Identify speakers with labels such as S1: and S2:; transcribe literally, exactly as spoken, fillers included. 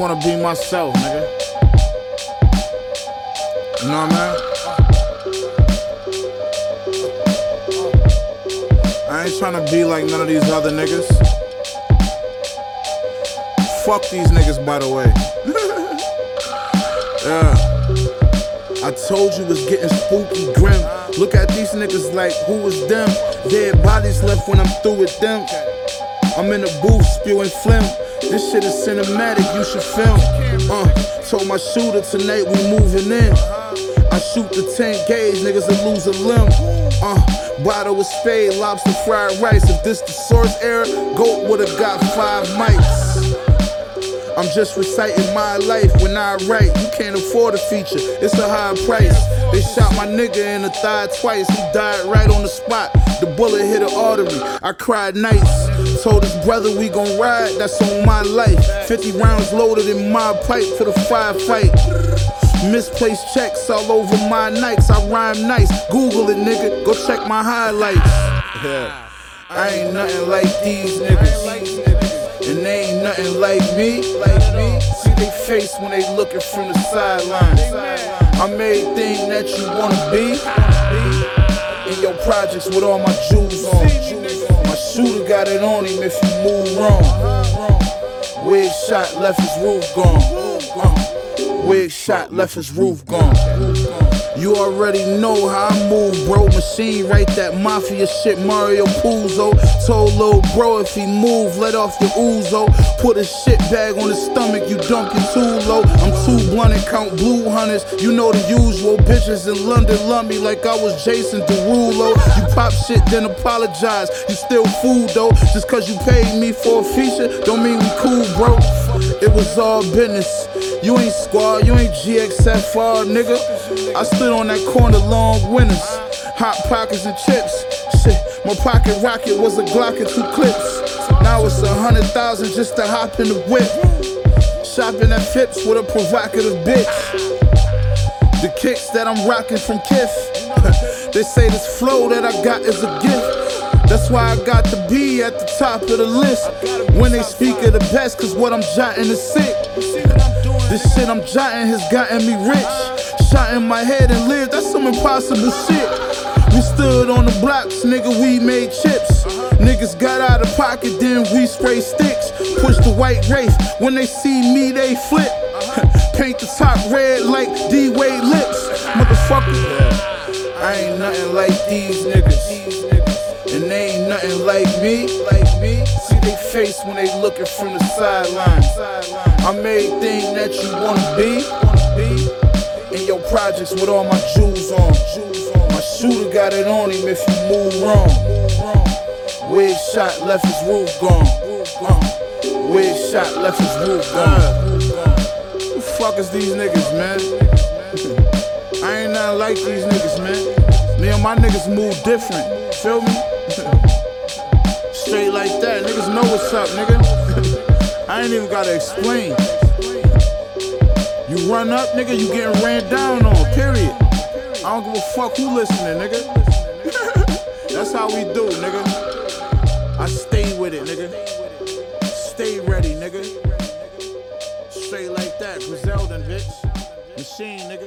S1: wanna be myself, nigga. You know what I mean? I ain't tryna be like none of these other niggas. Fuck these niggas, by the way. Yeah. I told you it's getting spooky, grim. Look at these niggas like, who was them? Dead bodies left when I'm through with them. I'm in the booth spewing phlegm. This shit is cinematic, you should film. Uh, told my shooter tonight we moving in. I shoot the ten gauge, niggas will lose a limb. Uh, bottle with spade, lobster fried rice. If this the source error, GOAT would've got five mics. I'm just reciting my life when I write. You can't afford a feature, it's a high price. They shot my nigga in the thigh twice. He died right on the spot. The bullet hit an artery. I cried nights. Told his brother we gon' ride, that's on my life. fifty rounds loaded in my pipe for the firefight. Misplaced checks all over my Nikes. I rhyme nice. Google it, nigga. Go check my highlights. Yeah. I ain't nothing like these niggas. And they ain't nothing like me. See they face when they looking from the sidelines. I'm everything that you wanna be. In your projects with all my jewels on. My shooter got it on him if you move wrong. Wig shot, left his roof gone. Wig shot, left his roof gone. You already know how I move, bro. Machine, write that mafia shit, Mario Puzo. Told lil' bro if he move, let off your ouzo. Put a shit bag on his stomach, you dunking too low. I'm too blunt and count blue hunters. You know the usual. Bitches in London love me like I was Jason Derulo. You pop shit, then apologize. You still fool though. Just cause you paid me for a feature, don't mean we cool, bro. It was all business. You ain't squad, you ain't G X F R, nigga. I stood on that corner long winters. Hot pockets and chips. Shit, my pocket rocket was a Glock and two clips. Now it's a hundred thousand just to hop in the whip. Shopping at Phipps with a provocative bitch. The kicks that I'm rocking from Kith. They say this flow that I got is a gift. That's why I got to be at the top of the list when they speak of the best, cause what I'm jotting is sick. This shit I'm jotting has gotten me rich. Shot in my head and lived, that's some impossible shit. We stood on the blocks, nigga, we made chips. Niggas got out of pocket, then we spray sticks. Push the white Wraith, when they see me, they flip. Paint the top red like D-Wade lips. Motherfucker, I ain't nothing like these niggas. And they ain't nothing like me. See they face when they looking from the sidelines. I'm everything that you wanna be. In your projects with all my jewels on. My shooter got it on him if you move wrong. Wig shot, left his roof gone. Wig shot, left his roof gone. Who the fuck is these niggas, man? I ain't nothing like these niggas, man. Me and my niggas move different, feel me? Straight like that, niggas know what's up, nigga. I ain't even gotta explain. You run up, nigga, you getting ran down on, period. I don't give a fuck who listening, nigga. That's how we do, nigga. I stay with it, nigga. Stay ready, nigga. Straight like that, Griselda, bitch. Machine, nigga.